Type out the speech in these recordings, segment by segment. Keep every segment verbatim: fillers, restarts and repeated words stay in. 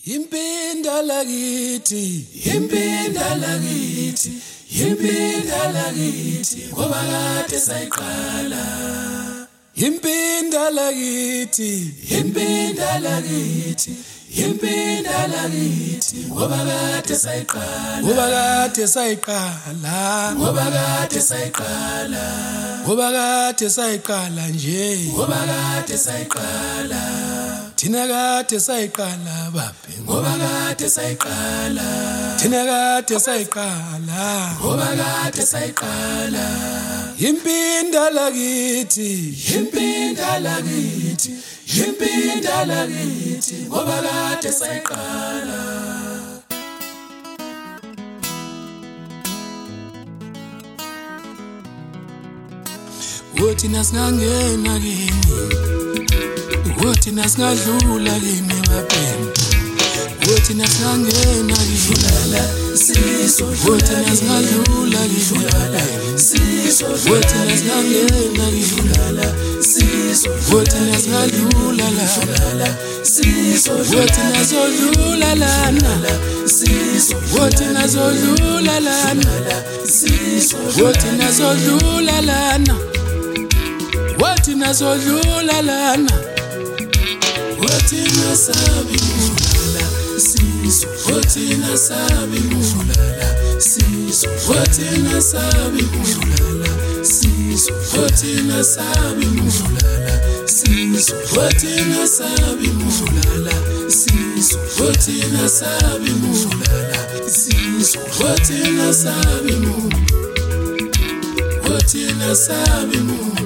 Impinda lakithi, impinda lakithi, impinda lakithi, ngoba kade sayiqala. Impinda lakithi, impinda lakithi, impinda lakithi, ngoba kade sayiqala. Ngoba kade sayiqala, ngoba kade sayiqala, ngoba kade sayiqala nje, ngoba kade sayiqala. Thina kade sayiqala babe, ngoba kade sayiqala. Thina kade sayiqala, ngoba kade sayiqala. Impinda lakithi, impinda lakithi, impinda lakithi, ngoba kade sayiqala. Uthi nasingangena kini, uthi nasingadlula kini bapembu, uthi nasingangena kini la siso, uthi nasingadlula kini la siso, uthi nasingangena kini la siso, uthi nasingadlula la siso, uthi nasodlula la siso, uthi nasodlula la siso, uthi nasodlula la Wathi nasodlula lana, wathi nasabi mulala siso, wathi nasabi mulala siso, wathi nasabi mulala siso, wathi nasabi mulala siso, wathi nasabi mulala siso, wathi nasabi mulala siso, wathi nasabi mulala, wathi nasabi mulala.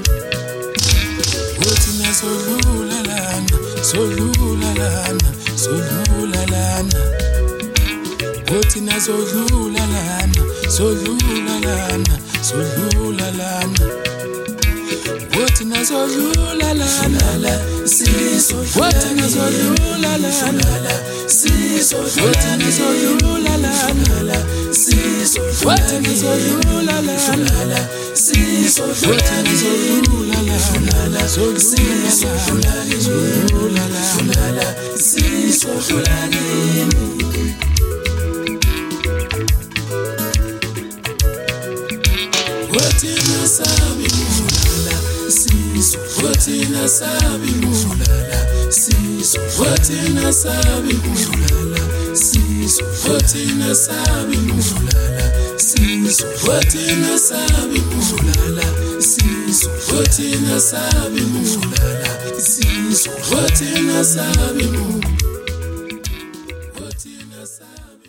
Solula lana, solula lana, solula lana. Wothi na solula lana, solula lana, solula lana. Wothi na solula lana, siso. Wothi na solula lana, siso. Wothi na solula lana, siso. Wothi na solula lana, siso. Wothi na solula lana, siso. Solula lana, siso. Wothi nasabi mulala, siso. Wothi nasabi mulala, siso. Wothi nasabi mulala, siso. Wothi nasabi mulala, siso. Wothi nasabi mulala, siso. Wothi nasabi mulala, siso. Wothi nasabi mulala, wothi nasabi